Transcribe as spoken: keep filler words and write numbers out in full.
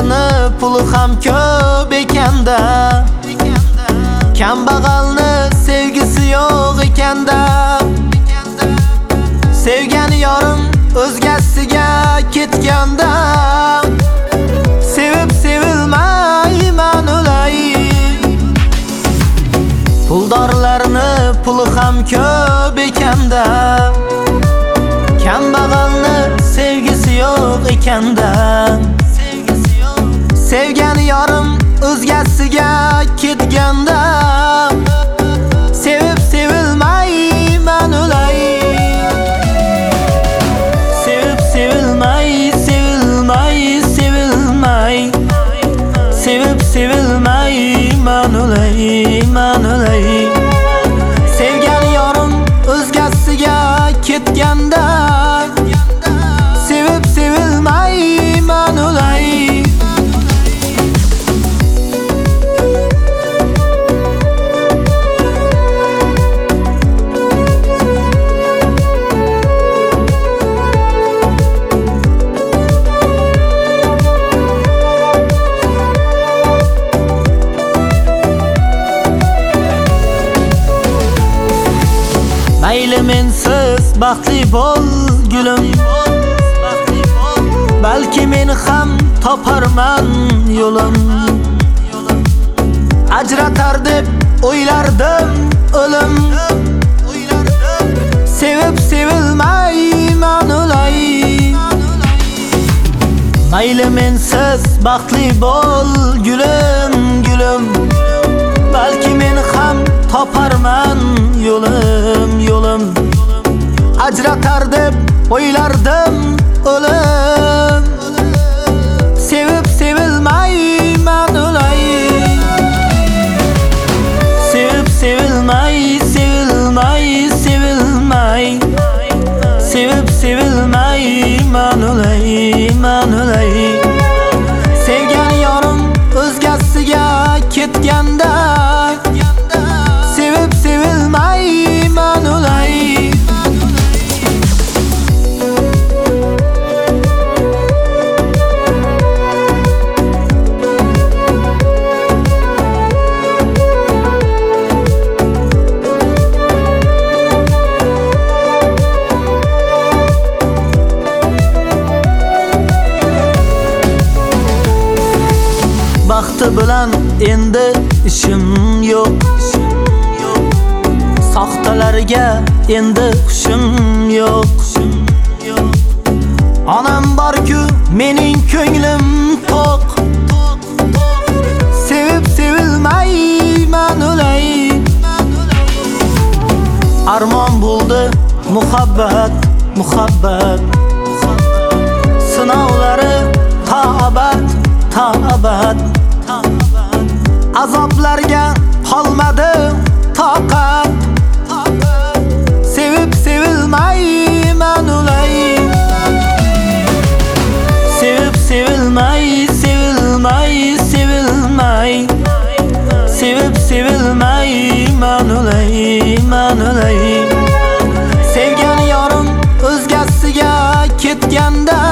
Puldorlarni puli ham ko'p ekanda, kambag'alni sevgisi yo'q ekanda. Sevgan yorim o'zgasiga ketganda, sevib sevilmayman ulay. Puldorlarni puli ham ko'p ekanda, kambag'alni sevgisi yo'q ekanda. Sevgan yorim o'zgasiga ketganda, sevib sevilmayman ulay. Sevib sevilmay, sevilmay, sevilmay, sevib sevilmayman ulay, man ulay. Sevgan yorim o'zgasiga ketganda, sevib sevilmayman ulay. Mayli mensiz baxtli bo'l gulim, balki men ham toparman yo'lim. Ajratar deb o'ylardim o'lim, sevib sevilmayman ulay. Mayli mensiz baxtli bo'l gulim, gulim, balki men ham toparman yo'lim, yo'lim. Ajratar deb o'ylardim o'lim, sevib sevilmayman ulay. Sevib sevilmay, sevilmay, sevilmay, sevib sevilmayman ulay, man ulay. Sevgan yorim o'zgasiga ketganda, sevib sevilmayman ulay. Baxti bilan endi ishim yo'q, soxtalarga endi hushim yo'q. Onam bor-ku mening ko'nglim to'q, sevib sevilmayman ulay. Armon bo'ldi muhabbat, muhabbat, sinovlari ta'bat, ta'bat. Azoblarga qolmadi toqat, sevib sevilmayman ulay. Sevib sevilmay, sevilmay, sevilmay, sevib sevilmayman ulay, man ulay. Sevgan yorim o'zgasiga ketganda,